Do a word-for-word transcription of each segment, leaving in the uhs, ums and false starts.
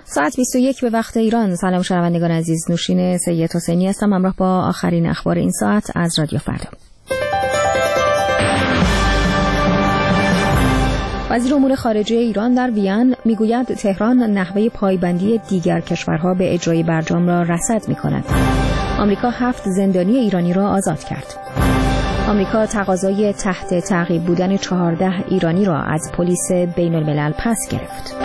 ساعت بیست و یک به وقت ایران. سلام شنوندگان عزیز، نوشین سید حسینی هستم همراه با آخرین اخبار این ساعت از رادیو فردا. وزیر امور خارجه ایران در وین میگوید تهران نحوه پایبندی دیگر کشورها به اجرای برجام را رصد می‌کند. آمریکا هفت زندانی ایرانی را آزاد کرد. آمریکا تقاضای تحت تعقیب بودن چهارده ایرانی را از پلیس بین الملل پس گرفت.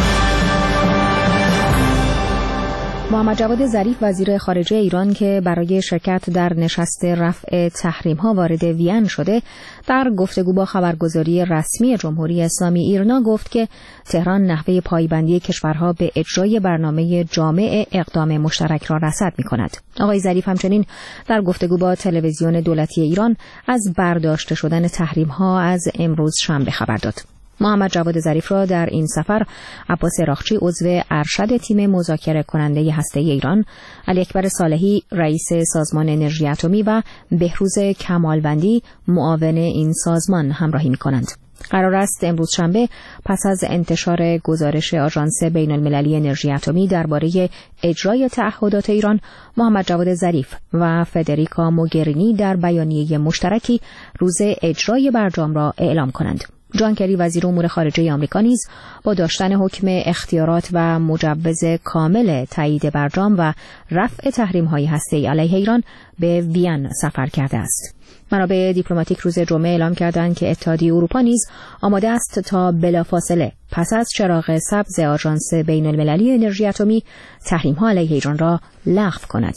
محمد جواد ظریف وزیر خارجه ایران که برای شرکت در نشست رفع تحریم‌ها وارد وین شده، در گفتگو با خبرگزاری رسمی جمهوری اسلامی ایرنا گفت که تهران نحوه پایبندی کشورها به اجرای برنامه جامع اقدام مشترک را رصد می‌کند. آقای ظریف همچنین در گفتگو با تلویزیون دولتی ایران از برداشته شدن تحریم‌ها از امروز شنبه خبر داد. محمد جواد ظریف را در این سفر عباس راقچی عضو ارشد تیم مذاکره کننده هسته‌ای ایران، علی اکبر صالحی رئیس سازمان انرژی اتمی و بهروز کمالوندی معاون این سازمان همراهی می‌کنند. قرار است امروز شنبه پس از انتشار گزارش آژانس بین المللی انرژی اتمی درباره اجرای تعهدات ایران، محمد جواد ظریف و فدریکا موگرینی در بیانیه مشترکی روز اجرای برجام را اعلام کنند. جان کری وزیر امور خارجه آمریکا نیز با داشتن حکم اختیارات و مجوز کامل تایید برجام و رفع تحریم‌های هسته‌ای علیه ایران به وین سفر کرده است. منابع دیپلماتیک روز جمعه اعلام کردند که اتحادیه اروپا نیز آماده است تا بلافاصله پس از چراغ سبز آژانس بین المللی انرژی اتمی تحریم‌ها علیه ایران را لغو کند.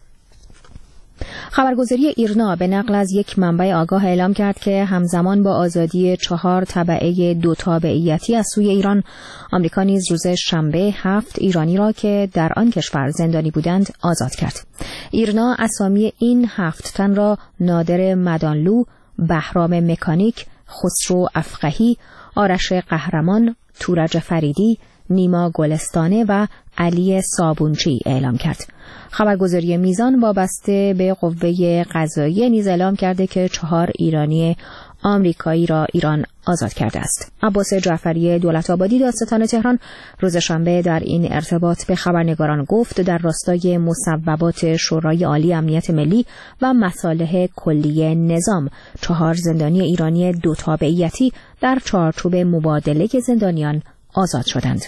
خبرگزاری ایرنا به نقل از یک منبع آگاه اعلام کرد که همزمان با آزادی چهار تبعه دو تابعیتی از سوی ایران، آمریکا نیز روز شنبه هفت ایرانی را که در آن کشور زندانی بودند آزاد کرد. ایرنا اسامی این هفت تن را نادر مدانلو، بهرام مکانیک، خسرو افقهی، آرش قهرمان، تورج فریدی، نیما گلستانه و علی صابونچی اعلام کرد. خبرگزاری میزان وابسته به قوه قضاییه نیز اعلام کرده که چهار ایرانی آمریکایی را ایران آزاد کرده است. عباس جعفری دولت آبادی دادستان تهران روز شنبه در این ارتباط به خبرنگاران گفت در راستای مصوبات شورای عالی امنیت ملی و مصالح کلی نظام، چهار زندانی ایرانی دو تابعیتی در چارچوب مبادله زندانیان آزاد شدند.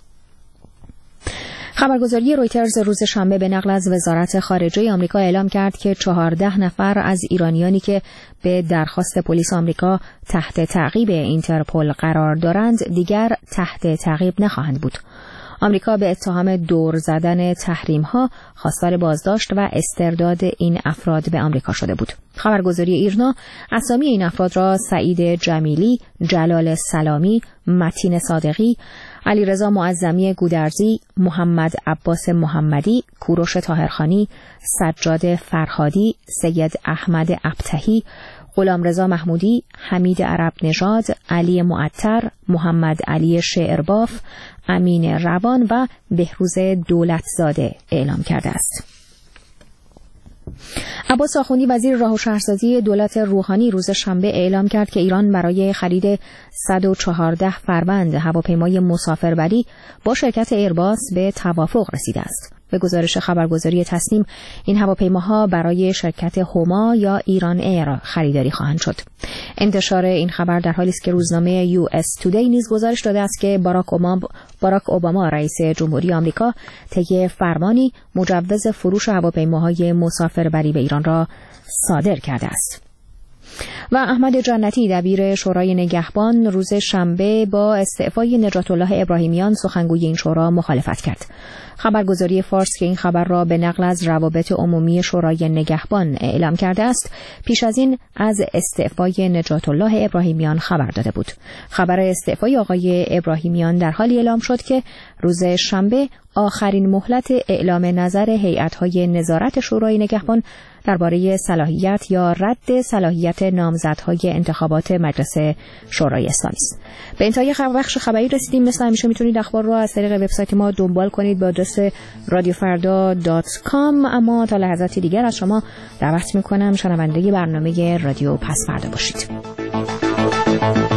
خبرگزاری رویترز روز شنبه به نقل از وزارت خارجه آمریکا اعلام کرد که چهارده نفر از ایرانیانی که به درخواست پلیس آمریکا تحت تعقیب اینترپل قرار دارند دیگر تحت تعقیب نخواهند بود. آمریکا به اتهام دور زدن تحریم‌ها خواستار بازداشت و استرداد این افراد به آمریکا شده بود. خبرگزاری ایرنا اسامی این افراد را سعید جمیلی، جلال سلامی، متین صادقی، علیرضا معظمی گودرزی، محمد عباس محمدی، کوروش طاهرخانی، سجاد فرهادی، سید احمد ابتهی، غلامرضا محمودی، حمید عرب نژاد، علی معطر، محمد علی شعرباف، امین روان و بهروز دولتزاده اعلام کرده است. عباس آخوندی وزیر راه و شهرسازی دولت روحانی روز شنبه اعلام کرد که ایران برای خرید صد و چهارده فروند هواپیمای مسافربری با شرکت ایرباس به توافق رسیده است. به گزارش خبرگزاری تسنیم این هواپیماها برای شرکت هوما یا ایران ایر خریداری خواهند شد. انتشار این خبر در حالی است که روزنامه یو اس تودی نیز گزارش داده است که باراک اوباما باراک اوباما رئیس جمهوری آمریکا طی فرمانی مجوز فروش هواپیماهای مسافربری به ایران را صادر کرده است. و احمد جنتی دبیر شورای نگهبان روز شنبه با استعفای نجات الله ابراهیمیان سخنگوی این شورا مخالفت کرد. خبرگزاری فارس که این خبر را به نقل از روابط عمومی شورای نگهبان اعلام کرده است، پیش از این از استعفای نجات الله ابراهیمیان خبر داده بود. خبر استعفای آقای ابراهیمیان در حالی اعلام شد که روز شنبه آخرین مهلت اعلام نظر هیئت‌های نظارت شورای نگهبان درباره صلاحیت یا رد صلاحیت نامزدهای انتخابات مجلس شورای اسلامی است. به انتهای بخش خبری رسیدیم. مثل همیشه میتونید اخبار رو از طریق وبسایت ما دنبال کنید با آدرس رادیو فردا دات کام. اما تا لحظاتی دیگر از شما دعوت میکنم شنونده برنامه رادیو پس فردا باشید.